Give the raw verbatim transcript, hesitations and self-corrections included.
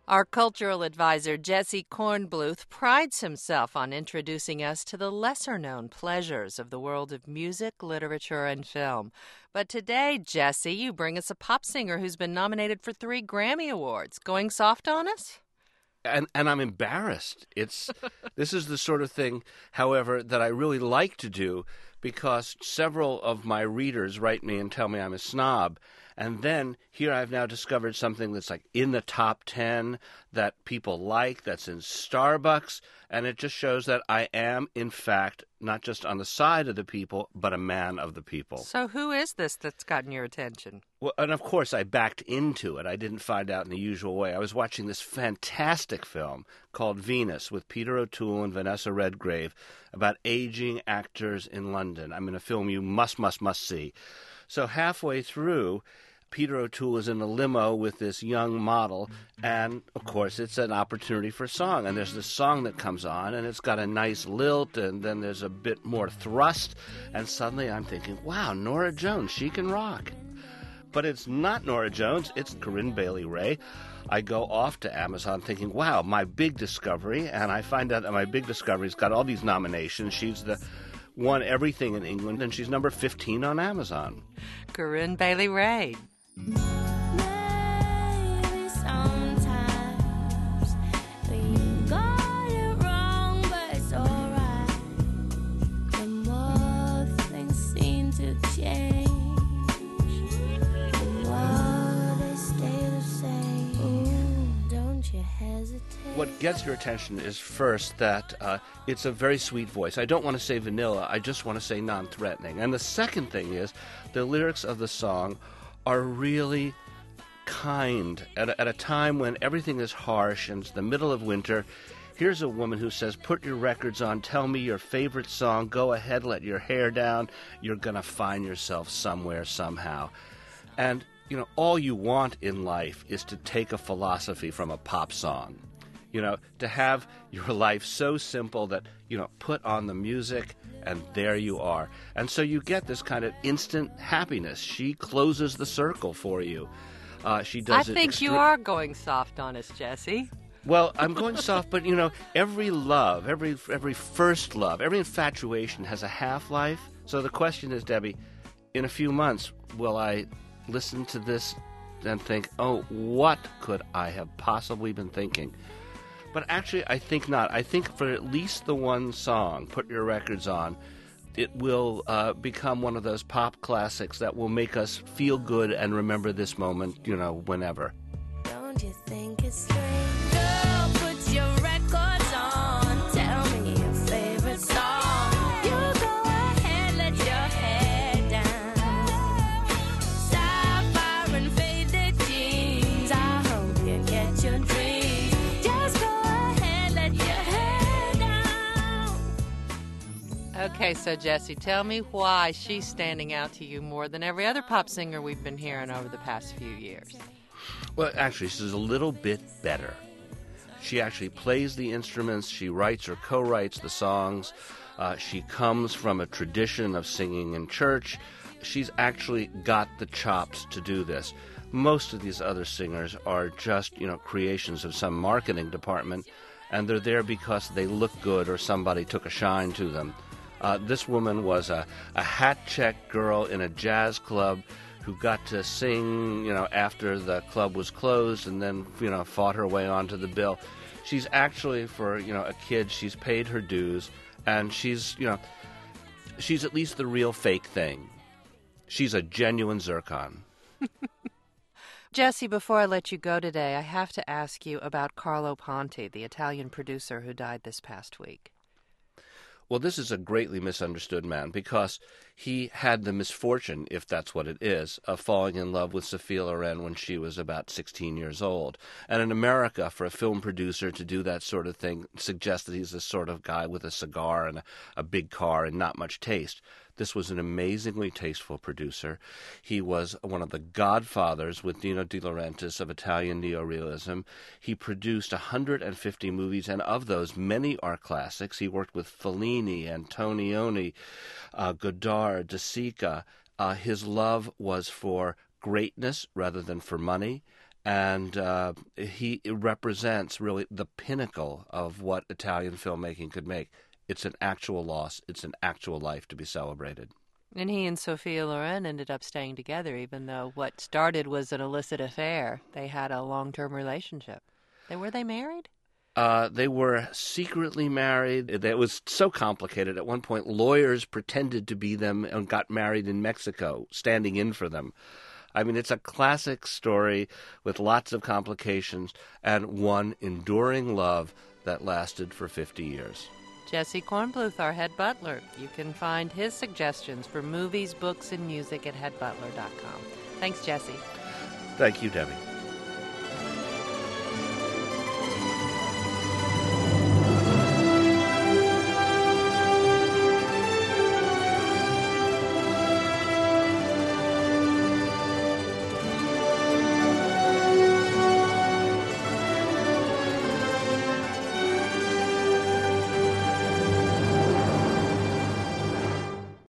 Our cultural advisor, Jesse Kornbluth, prides himself on introducing us to the lesser-known pleasures of the world of music, literature, and film. But today, Jesse, you bring us a pop singer who's been nominated for three Grammy Awards. Going soft on us? And and I'm embarrassed. It's this is the sort of thing, however, that I really like to do because several of my readers write me and tell me I'm a snob. And then here I've now discovered something that's like in the top ten that people like, that's in Starbucks, and it just shows that I am, in fact, not just on the side of the people, but a man of the people. So who is this that's gotten your attention? Well, and of course I backed into it. I didn't find out in the usual way. I was watching this fantastic film called Venus with Peter O'Toole and Vanessa Redgrave about aging actors in London. I mean, a film you must, must, must see. So halfway through, Peter O'Toole is in a limo with this young model, and, of course, it's an opportunity for song. And there's this song that comes on, and it's got a nice lilt, and then there's a bit more thrust, and suddenly I'm thinking, wow, Norah Jones, she can rock. But it's not Norah Jones, it's Corinne Bailey Rae. I go off to Amazon thinking, wow, my big discovery, and I find out that my big discovery's got all these nominations. She's the won everything in England, and she's number fifteen on Amazon. Corinne Bailey Rae. Maybe sometimes we got it wrong, but it's alright. The more things seem to change, the more they stay the same. Ooh, don't you hesitate. What gets your attention is first that uh, it's a very sweet voice. I don't want to say vanilla, I just want to say non-threatening. And the second thing is the lyrics of the song are really kind. At a, at a time when everything is harsh and it's the middle of winter, here's a woman who says, put your records on, tell me your favorite song, go ahead, let your hair down, you're going to find yourself somewhere, somehow. And, you know, all you want in life is to take a philosophy from a pop song. You know, to have your life so simple that, you know, put on the music and there you are. And so you get this kind of instant happiness. She closes the circle for you. Uh, she does I it think extre- you are going soft on us, Jesse. Well, I'm going soft, but, you know, every love, every every first love, every infatuation has a half-life. So the question is, Debbie, in a few months, will I listen to this and think, oh, what could I have possibly been thinking? But actually, I think not. I think for at least the one song, Put Your Records On, it will uh, become one of those pop classics that will make us feel good and remember this moment, you know, whenever. Don't you think it's strange? Girl, put your records on. Tell me your favorite song. You go ahead, let your head down. Sapphire and faded jeans. I hope you get your dreams. Just go ahead, let your head down. Okay, so Jesse, tell me why she's standing out to you more than every other pop singer we've been hearing over the past few years. Well, actually, she's a little bit better. She actually plays the instruments. She writes or co-writes the songs. Uh, she comes from a tradition of singing in church. She's actually got the chops to do this. Most of these other singers are just, you know, creations of some marketing department, and they're there because they look good or somebody took a shine to them. Uh, this woman was a, a hat-check girl in a jazz club who got to sing, you know, after the club was closed and then, you know, fought her way onto the bill. She's actually, for, you know, a kid, she's paid her dues, and she's, you know, she's at least the real fake thing. She's a genuine zircon. Jesse, before I let you go today, I have to ask you about Carlo Ponti, the Italian producer who died this past week. Well, this is a greatly misunderstood man because he had the misfortune, if that's what it is, of falling in love with Sophia Loren when she was about sixteen years old. And in America, for a film producer to do that sort of thing suggests that he's the sort of guy with a cigar and a, a big car and not much taste. This was an amazingly tasteful producer. He was one of the godfathers with Dino De Laurentiis of Italian neorealism. He produced one hundred fifty movies, and of those, many are classics. He worked with Fellini, Antonioni, uh, Godard, De Sica. Uh, his love was for greatness rather than for money. And uh, he represents really the pinnacle of what Italian filmmaking could make. It's an actual loss. It's an actual life to be celebrated. And he and Sophia Loren ended up staying together, even though what started was an illicit affair. They had a long-term relationship. They, were they married? Uh, they were secretly married. It was so complicated. At one point, lawyers pretended to be them and got married in Mexico, standing in for them. I mean, it's a classic story with lots of complications and one enduring love that lasted for fifty years. Jesse Kornbluth, our head butler. You can find his suggestions for movies, books, and music at head butler dot com. Thanks, Jesse. Thank you, Debbie.